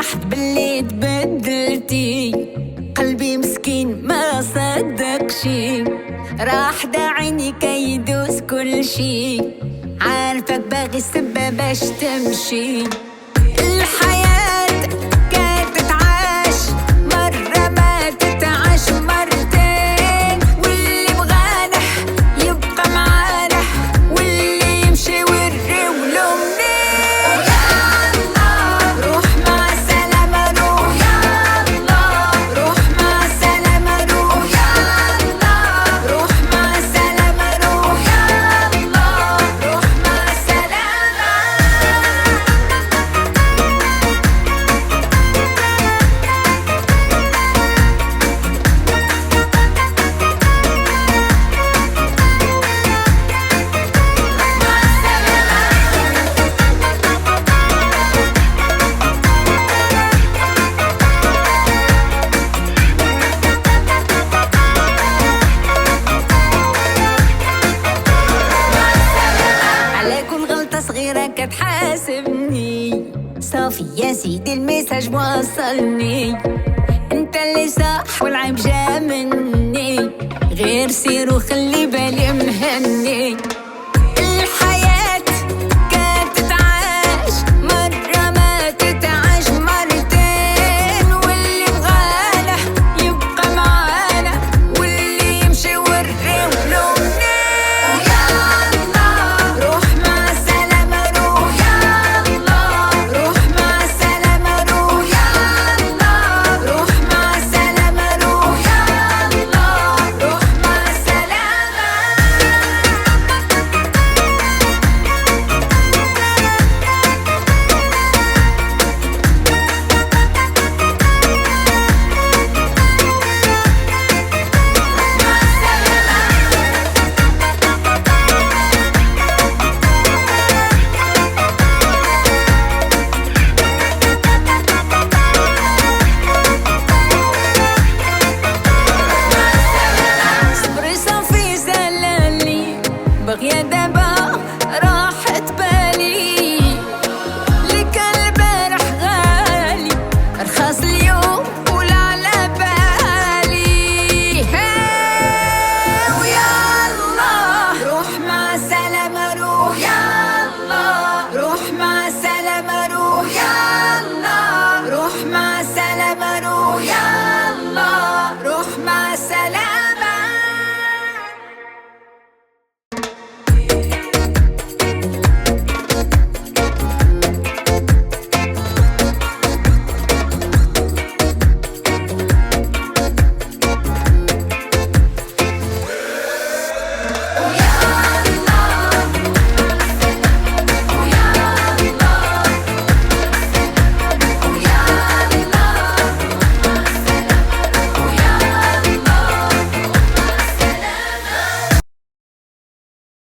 فرحت باللي تبدلتي، قلبي مسكين ما صدق شي، راح دا عيني كيدوس كل شي، عارفك باغي السبب باش تمشي. الحياة كانت تتعاش مرة ما تتعاش مرتين، واللي بغانا يبقى معانا، واللي يمشي وري ولو منين. يلا روح مع السلامة روح، يلا روح مع السلامة روح، يلا روح مع السلامة روح، يلا روح مع السلامة. على كل غلطة صغيرة كتحاسبني، صافي يا سيدي الميساج وصلني، انت اللي صح والعيب جا مني، غير سير وخلي بالي مهني.